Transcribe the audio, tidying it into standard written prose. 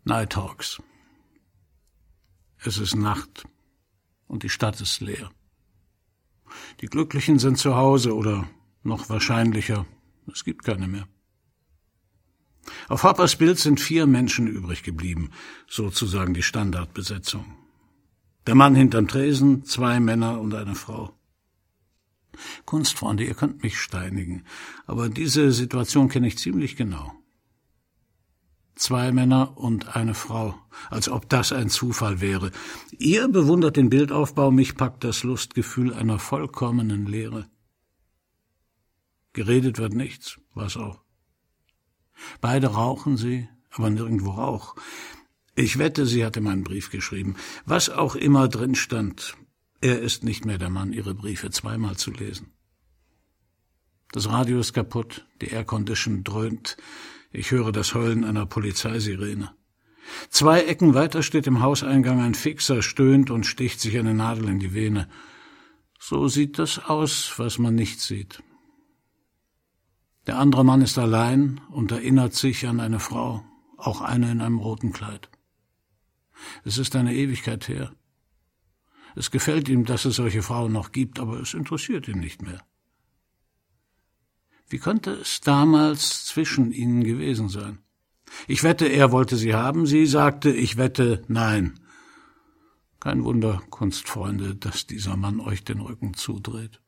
Nighthawks. Es ist Nacht und die Stadt ist leer. Die Glücklichen sind zu Hause oder noch wahrscheinlicher, es gibt keine mehr. Auf Hoppers Bild sind 4 Menschen übrig geblieben, sozusagen die Standardbesetzung. Der Mann hinterm Tresen, 2 Männer und eine Frau. Kunstfreunde, ihr könnt mich steinigen, aber diese Situation kenne ich ziemlich genau. 2 Männer und eine Frau, als ob das ein Zufall wäre. Ihr bewundert den Bildaufbau, mich packt das Lustgefühl einer vollkommenen Leere. Geredet wird nichts, was auch. Beide rauchen sie, aber nirgendwo Rauch. Ich wette, sie hatte meinen Brief geschrieben. Was auch immer drin stand, er ist nicht mehr der Mann, ihre Briefe zweimal zu lesen. Das Radio ist kaputt, die Aircondition dröhnt. Ich höre das Heulen einer Polizeisirene. 2 Ecken weiter steht im Hauseingang ein Fixer, stöhnt und sticht sich eine Nadel in die Vene. So sieht das aus, was man nicht sieht. Der andere Mann ist allein und erinnert sich an eine Frau, auch eine in einem roten Kleid. Es ist eine Ewigkeit her. Es gefällt ihm, dass es solche Frauen noch gibt, aber es interessiert ihn nicht mehr. Wie könnte es damals zwischen ihnen gewesen sein? Ich wette, er wollte sie haben, sie sagte, ich wette, nein. Kein Wunder, Kunstfreunde, dass dieser Mann euch den Rücken zudreht.